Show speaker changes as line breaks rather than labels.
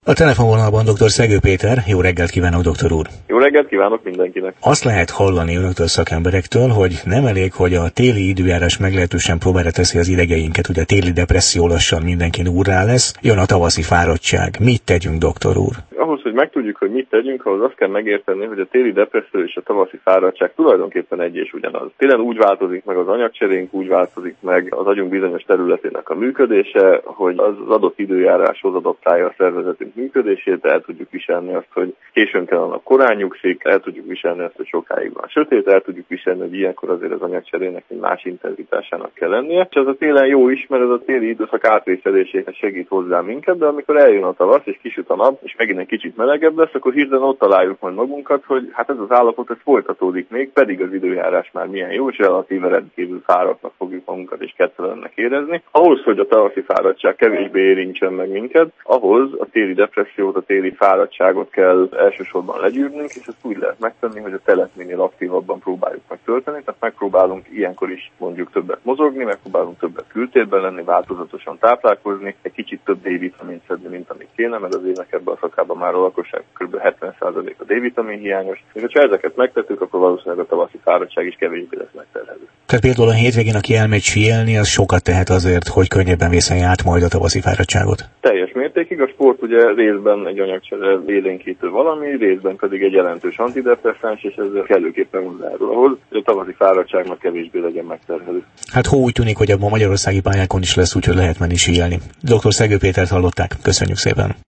A telefonvonalban dr. Szegő Péter. Jó reggelt kívánok, doktor úr!
Jó reggelt kívánok mindenkinek!
Azt lehet hallani önöktől, szakemberektől, hogy nem elég, hogy a téli időjárás meglehetősen próbára teszi az idegeinket, ugye a téli depresszió lassan mindenkin úrrá lesz, jön a tavaszi fáradtság. Mit tegyünk, doktor úr?
Ahhoz, hogy megtudjuk, hogy mit tegyünk, ahhoz azt kell megérteni, hogy a téli depresszió és a tavaszi fáradtság tulajdonképpen egy és ugyanaz. Télen úgy változik meg az anyagcserénk, úgy változik meg az agyunk bizonyos területének a működése, hogy az adott időjáráshoz adaptálja a szervezetünk működését, el tudjuk viselni azt, hogy későn kell a nap korán nyugszik, el tudjuk viselni azt, hogy sokáig van sötét, el tudjuk viselni, hogy ilyenkor azért az anyagcserének egy más intenzitásának kell lennie. És ez a télen jó is, mert ez a téli időszak átvészeléséhez segít hozzá minket, de amikor eljön a tavasz és kisüt a nap, és megint egy kicsit melegebb lesz, akkor hirtelen ott találjuk majd magunkat, hogy hát ez az állapot, ez folytatódik még, pedig az időjárás már milyen jó, és relatíve rendkívül fáradtnak fogjuk magunkat és kedvelennek érezni. Ahhoz, hogy a tavaszi fáradtság kevésbé érintsen meg minket, ahhoz a téli depressziót, a téli fáradtságot kell elsősorban legyűrnünk, és ezt úgy lehet megtenni, hogy a telet minél aktívabban próbáljuk megtölteni, tehát megpróbálunk ilyenkor is mondjuk többet mozogni, megpróbálunk többet kültérben lenni, változatosan táplálkozni, egy kicsit több D-vitamint szedni, mint amit kéne, mert az évnek ebben a szakában már a lakosság kb. 70% a D-vitamin hiányos, és ha ezeket megtettük, akkor valószínűleg a tavaszi fáradtság is kevésbé lesz megterhelő.
Tehát például a hétvégén, aki elmegy síelni, az sokat tehet azért, hogy könnyebben vészelje át majd a tavaszi fáradtságot.
Teljes mértékig. A sport ugye részben egy anyagcsere élénkítő valami, részben pedig egy jelentős antidepresszáns, és ez kellőképpen hozzájárul ahhoz, hogy a tavaszi fáradtságnak kevésbé legyen megterhelő.
Hát úgy tűnik, hogy a magyarországi pályákon is lesz, úgyhogy lehet menni síelni. Dr. Szegő Pétert hallották. Köszönjük szépen!